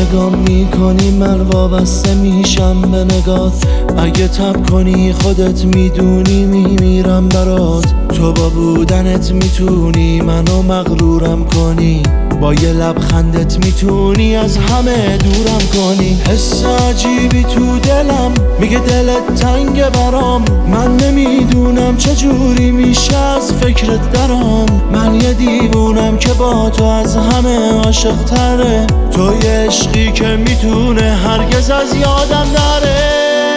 نگام میکنی من وابسته میشم به نگات. اگه تب کنی خودت میدونی میمیرم برات. تو با بودنت میتونی منو مغرورم کنی، با یه لبخندت میتونی از همه دورم کنی. حس عجیبی تو دلم میگه دلت تنگ برام. من نمیدونم چجوری میشه از فکرت درام. من یه دیوونم که با تو از همه عاشق تره. تو یه عشقی که میتونه هرگز از یادم نره.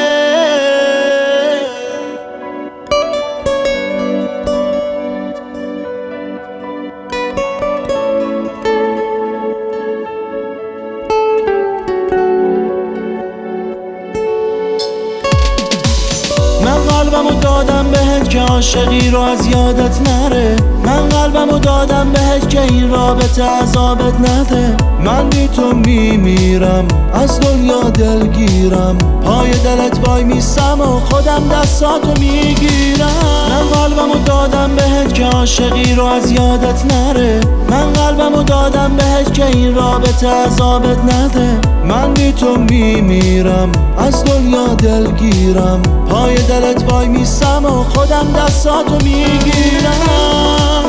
من قلبمو دادم بهت که عاشقی رو از یادت نره. من قلبمو دادم بهت که این رابطه عذابت نده. من بی تو میمیرم از دنیا دلگیرم. پای دلت وای میستم و خودم دستاتو میگیرم. من قلبمو دادم بهت که عاشقی رو از یادت نره. من قلبمو دادم بهت که این رابطه عذابت نده. من بی تو میمیرم از دنیا دلگیرم. پای دلت وای میستم و خودم دستاتو میگیرم.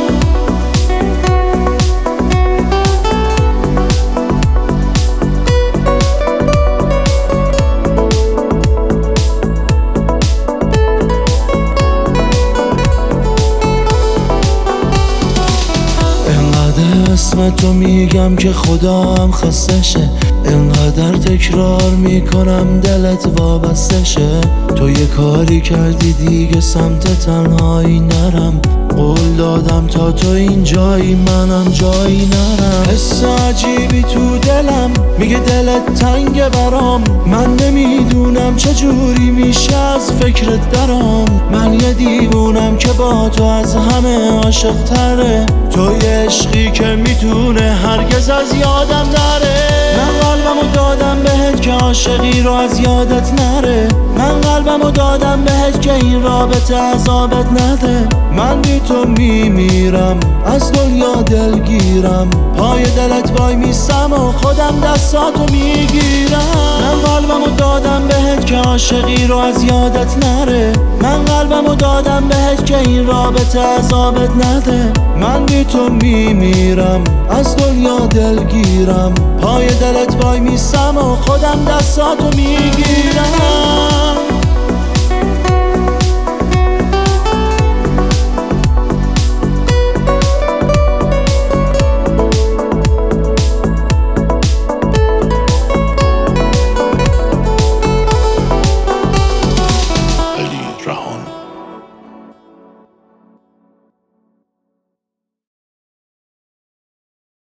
انقدر اسم تو میگم که خدا هم خسته شه. انقدر تکرار میکنم دلت وابسته شه. تو یه کاری کردی دیگه سمت تنهایی نرم. قول دادم تا تو این جایی منم جایی نرم. حس عجیبی تو دلم میگه دلت تنگ برام. من نمیدونم چجوری میشه از فکرت درام. من یه دیوونم که با تو از همه عاشق تره. تو یه عشقی که میتونه هرگز از یادم نره. من قلبمو دادم بهت که عاشقی رو از یادت نره. من قلبمو دادم بهت که این رابطه عذابت نده. من بی تو میمیرم از دنیا دلگیرم. پای دلت وای میستم و خودم دستاتو میگیرم. من قلبمو دادم بهت که عاشقی رو از یادت نره. من قلبمو دادم بهت که این رابطه عذابت نده. من بی تو میمیرم از دنیا دلگیرم. پای دلت وای میستم و خودم دستاتو میگیرم.